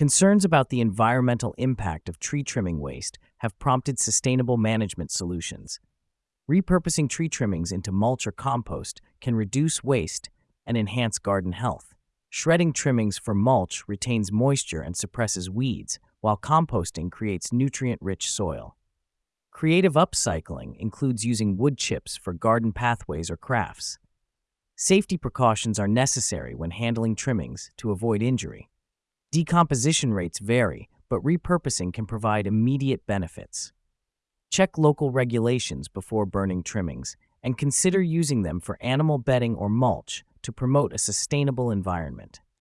Concerns about the environmental impact of tree trimming waste have prompted sustainable management solutions. Repurposing tree trimmings into mulch or compost can reduce waste and enhance garden health. Shredding trimmings for mulch retains moisture and suppresses weeds, while composting creates nutrient-rich soil. Creative upcycling includes using wood chips for garden pathways or crafts. Safety precautions are necessary when handling trimmings to avoid injury. Decomposition rates vary, but repurposing can provide immediate benefits. Check local regulations before burning trimmings and consider using them for animal bedding or mulch to promote a sustainable environment.